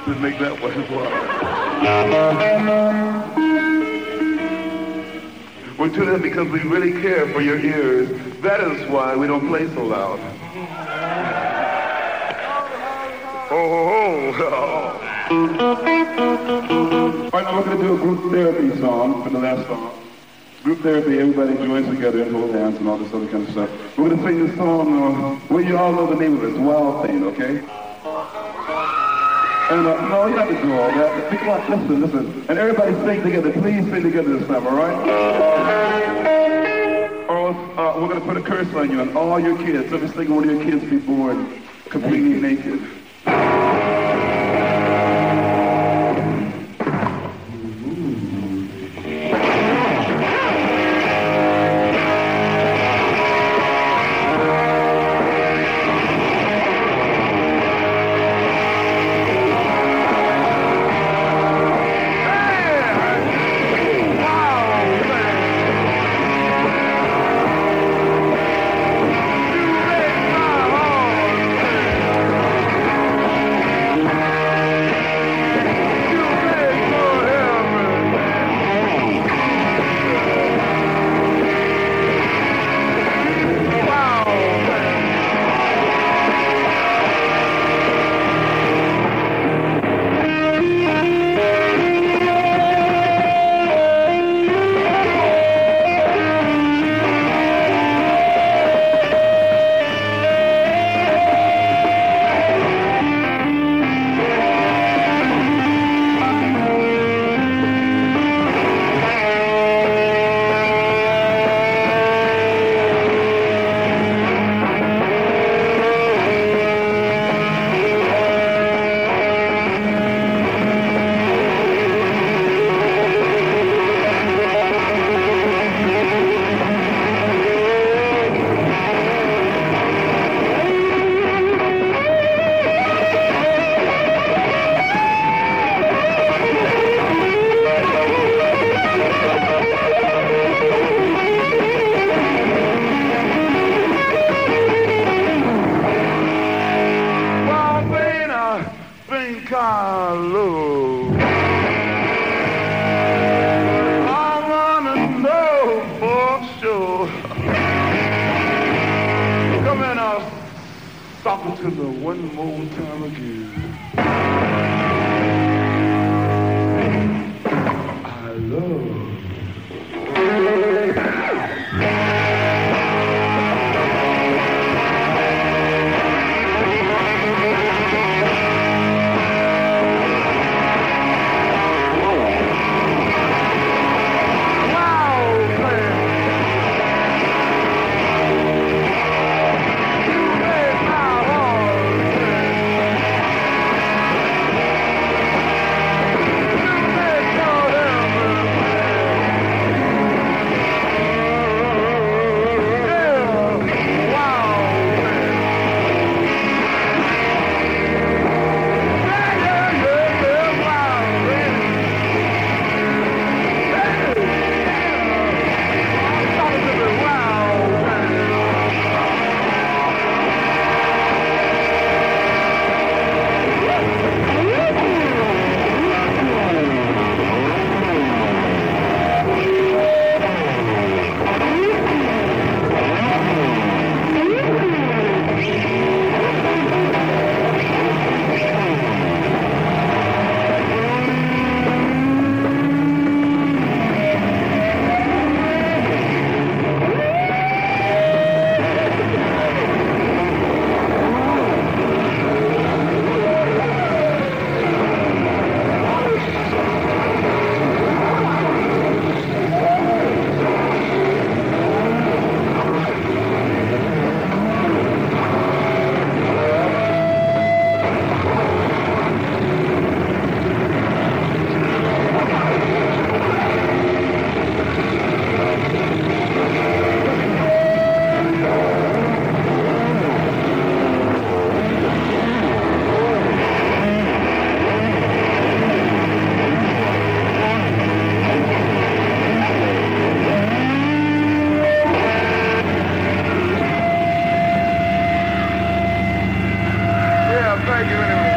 to make that worthwhile. We're tuning in because we really care for your ears. That is why we don't play so loud. Oh, All right, now we're going to do a group therapy song for the last song. Group therapy, everybody joins together and hold hands and all this other kind of stuff. We're going to sing this song, well, you all know the name of it. It's Wild Thing, okay? And no, you don't have to do all that. Come on, listen. And everybody sing together. Please sing together this time, all right? Or we're going to put a curse on you and all your kids. Every single one of your kids be born completely naked. Carlo, I wanna know for sure. Come in, I'll stop it to the one more time again. I love. Thank you anyway.